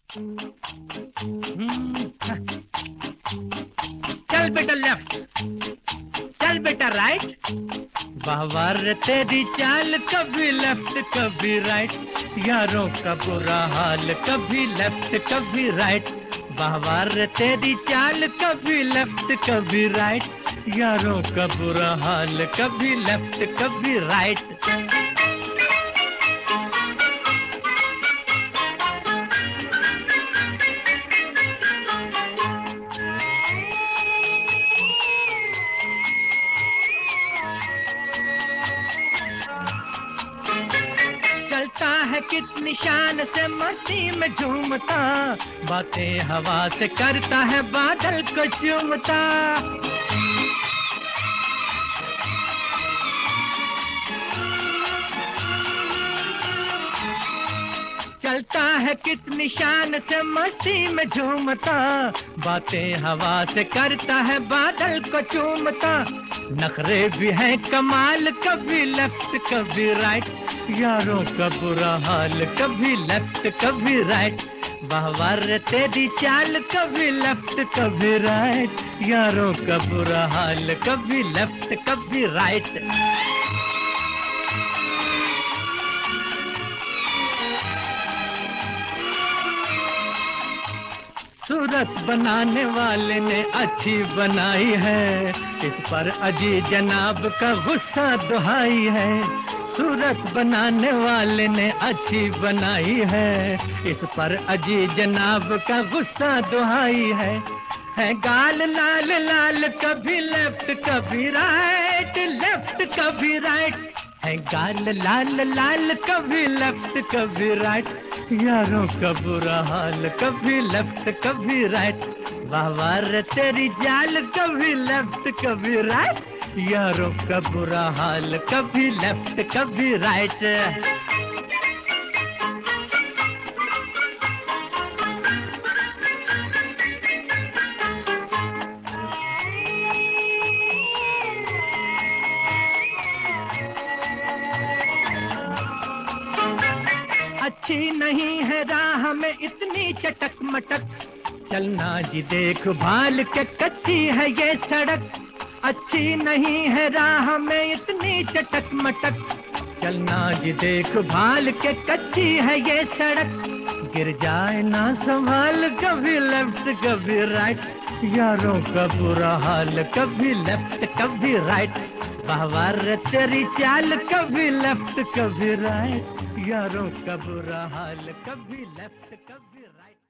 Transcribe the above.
चल बेटा लेफ्ट, चल बेटा राइट। बाहर तेरी चाल, कभी लेफ्ट कभी राइट, यारों का बुरा हाल, कभी लेफ्ट कभी राइट। बाहर तेरी चाल, कभी लेफ्ट कभी राइट, यारों का बुरा हाल, कभी लेफ्ट कभी राइट। चलता है कितनी शान से मस्ती में झूमता, बातें हवा से करता है बादल को चूमता। चलता है कितनी शान से मस्ती में झूमता, बातें हवा से करता है बादल को चूमता। नखरे भी हैं कमाल, कभी लेफ्ट कभी राइट, यारों का बुरा हाल, कभी लेफ्ट कभी राइट। बाहर तेरी चाल, कभी लेफ्ट कभी राइट, यारों का बुरा हाल, कभी लेफ्ट कभी राइट। सूरत बनाने वाले ने अच्छी बनाई है, इस पर अजी जनाब का गुस्सा दुहाई है। सूरत बनाने वाले ने अच्छी बनाई है, इस पर अजी जनाब का गुस्सा दुहाई है गाल लाल लाल, कभी लेफ्ट कभी राइट, लेफ्ट कभी राइट। है गाल लाल लाल, कभी लेफ्ट कभी राइट, यारों का बुरा हाल, कभी लेफ्ट कभी राइट। बाहर तेरी जाल, कभी लेफ्ट कभी राइट, यारों का बुरा हाल, कभी लेफ्ट कभी राइट। अच्छी नहीं है राह में इतनी चटक मटक, चलना जी देख भाल के कच्ची है ये सड़क। अच्छी नहीं है राह में इतनी चटक मटक, चलना जी देख भाल के कच्ची है ये सड़क। गिर जाए ना संभाल, कभी लेफ्ट कभी राइट, यारों का बुरा हाल, कभी लेफ्ट कभी राइट। बाहर तेरी चाल, कभी लेफ्ट कभी राइट, यारों का बुरा हाल, कभी लेफ्ट कभी राइट।